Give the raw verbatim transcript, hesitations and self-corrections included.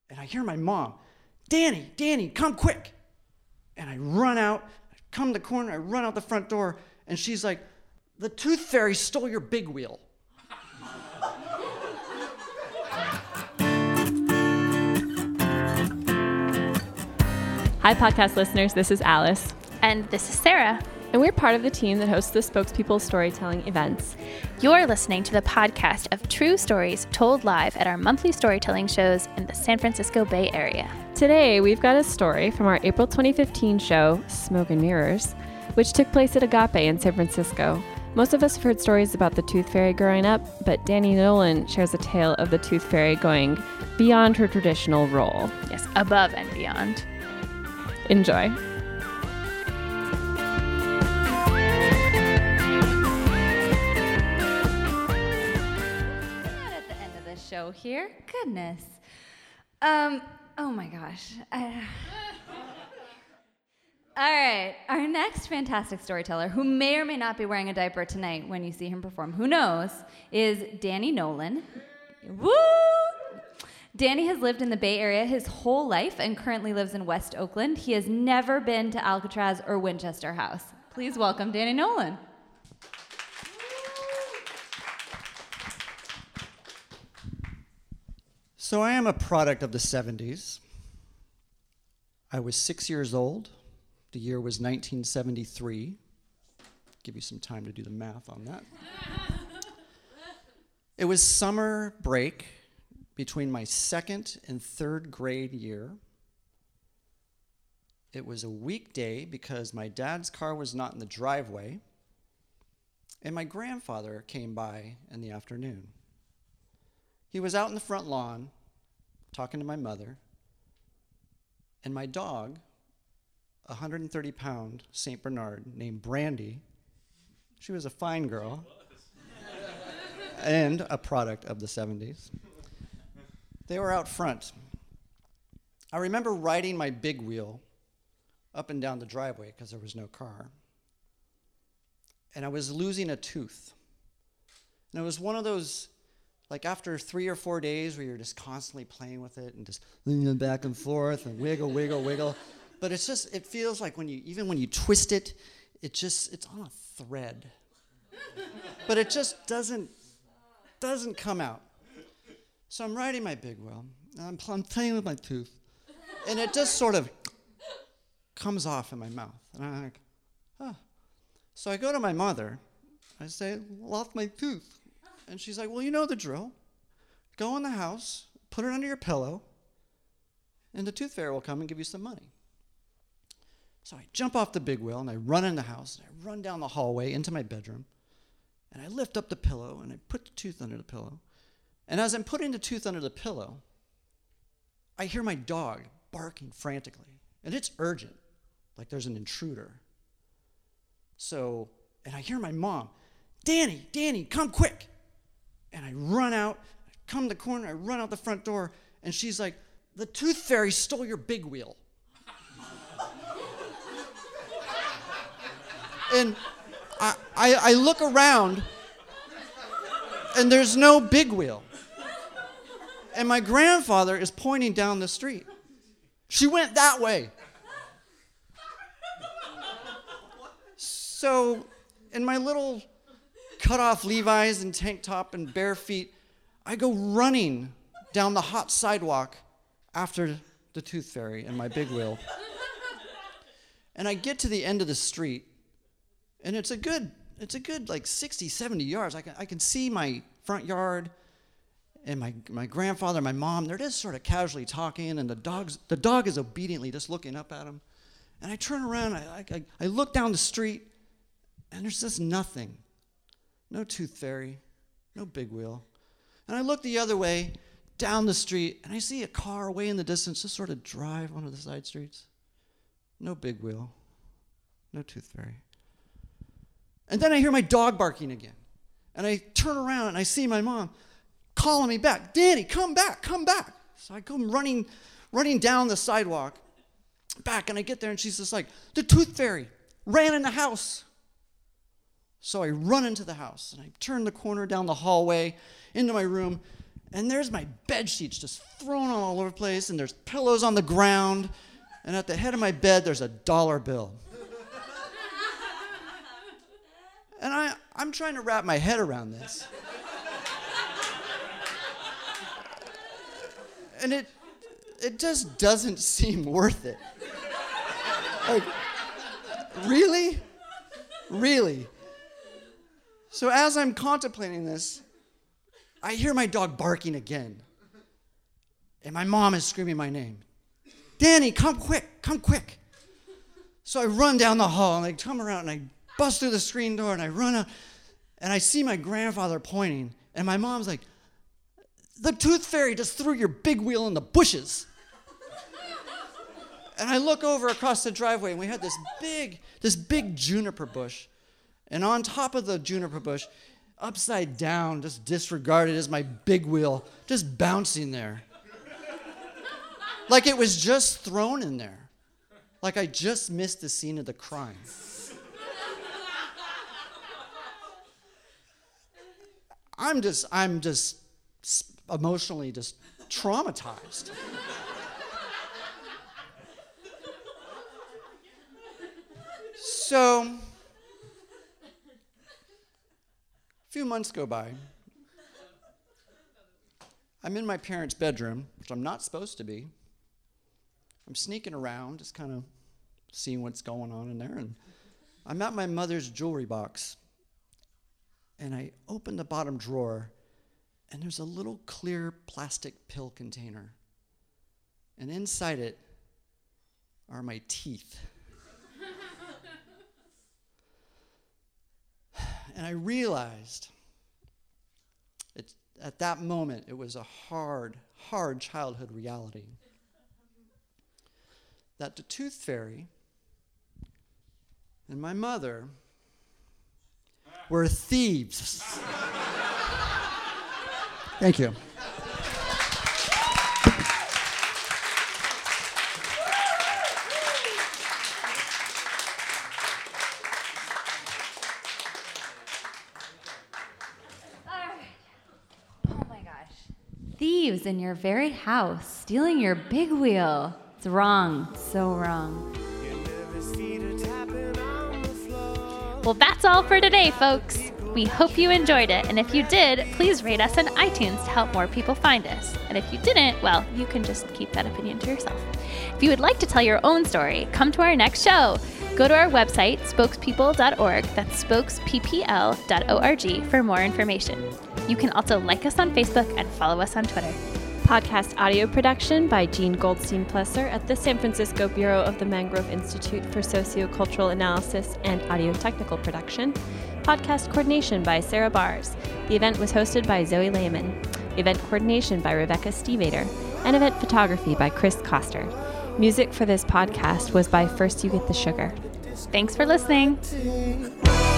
And I hear my mom, Danny, Danny, come quick. And I run out, I come to the corner, I run out the front door, and she's like, the tooth fairy stole your big wheel. Hi, podcast listeners. This is Alice. And this is Sarah. And we're part of the team that hosts the Spokespeople Storytelling events. You're listening to the podcast of true stories told live at our monthly storytelling shows in the San Francisco Bay Area. Today, we've got a story from our April twenty fifteen show, Smoke and Mirrors, which took place at Agape in San Francisco. Most of us have heard stories about the Tooth Fairy growing up, but Danny Nolan shares a tale of the Tooth Fairy going beyond her traditional role. Yes, above and beyond. Enjoy. Show here. Goodness. Um, oh my gosh. I... All right. Our next fantastic storyteller, who may or may not be wearing a diaper tonight when you see him perform, who knows, is Danny Nolan. Woo! Danny has lived in the Bay Area his whole life and currently lives in West Oakland. He has never been to Alcatraz or Winchester House. Please welcome Danny Nolan. So I am a product of the seventies. I was six years old. The year was nineteen seventy-three. Give you some time to do the math on that. It was summer break between my second and third grade year. It was a weekday because my dad's car was not in the driveway, and my grandfather came by in the afternoon. He was out in the front lawn talking to my mother, and my dog, a one hundred thirty pound Saint Bernard named Brandy, she was a fine girl, and a product of the seventies. They were out front. I remember riding my big wheel up and down the driveway because there was no car, and I was losing a tooth. And it was one of those, like after three or four days where you're just constantly playing with it and just leaning back and forth and wiggle, wiggle, wiggle. But it's just, it feels like when you, even when you twist it, it just, it's on a thread. But it just doesn't, doesn't come out. So I'm riding my big wheel, and I'm, I'm playing with my tooth, and it just sort of comes off in my mouth. And I'm like, huh. So I go to my mother, I say, lost my tooth. And she's like, well, you know the drill. Go in the house, put it under your pillow, and the tooth fairy will come and give you some money. So I jump off the big wheel, and I run in the house, and I run down the hallway into my bedroom, and I lift up the pillow, and I put the tooth under the pillow. And as I'm putting the tooth under the pillow, I hear my dog barking frantically. And it's urgent, like there's an intruder. So, and I hear my mom, Danny, Danny, come quick. And I run out, I come to the corner, I run out the front door, and she's like, the tooth fairy stole your big wheel. And I, I, I look around, and there's no big wheel. And my grandfather is pointing down the street. She went that way. So, in my little cut off Levi's and tank top and bare feet, I go running down the hot sidewalk after the tooth fairy and my big wheel. And I get to the end of the street, and it's a good, it's a good like sixty, seventy yards. I can, I can see my front yard and my, my grandfather, my mom, they're just sort of casually talking, and the dog's, the dog is obediently just looking up at him. And I turn around, I, I, I look down the street, and there's just nothing. No tooth fairy, no big wheel. And I look the other way, down the street, and I see a car way in the distance just sort of drive one of the side streets. No big wheel, no tooth fairy. And then I hear my dog barking again. And I turn around and I see my mom calling me back, Danny, come back, come back. So I come running, running down the sidewalk back, and I get there, and she's just like, the tooth fairy ran in the house. So I run into the house, and I turn the corner down the hallway into my room, And there's my bed sheets just thrown all over the place, and there's pillows on the ground, and at the head of my bed, there's a dollar bill. And I, I'm trying to wrap my head around this. And it, it just doesn't seem worth it. Like, really? Really? So as I'm contemplating this, I hear my dog barking again. And my mom is screaming my name. Danny, come quick, come quick. So I run down the hall and I come around and I bust through the screen door and I run out and I see my grandfather pointing and my mom's like, the tooth fairy just threw your big wheel in the bushes. And I look over across the driveway and we had this big, this big juniper bush. And on top of the juniper bush, upside down, just disregarded, is my big wheel, just bouncing there. Like it was just thrown in there. Like I just missed the scene of the crime. I'm just, I'm just emotionally just traumatized. So, a few months go by. I'm in my parents' bedroom, which I'm not supposed to be. I'm sneaking around, just kind of seeing what's going on in there. And I'm at my mother's jewelry box. And I open the bottom drawer, and there's a little clear plastic pill container. And inside it are my teeth. And I realized it, at that moment, it was a hard, hard childhood reality. That the tooth fairy and my mother were thieves. Thank you. Thieves in your very house, stealing your big wheel. It's wrong, so wrong. Well, that's all for today, folks. We hope you enjoyed it, and if you did, please rate us on iTunes to help more people find us. And if you didn't, well, you can just keep that opinion to yourself. If you would like to tell your own story, come to our next show. Go to our website, spokespeople dot org, that's spokesppl dot org, for more information. You can also like us on Facebook and follow us on Twitter. Podcast audio production by Jean Goldstein-Plesser at the San Francisco Bureau of the Mangrove Institute for Sociocultural Analysis and Audio Technical Production. Podcast coordination by Sarah Bars. The event was hosted by Zoe Lehman. Event coordination by Rebecca Stevater. And event photography by Chris Koster. Music for this podcast was by First You Get the Sugar. Thanks for listening.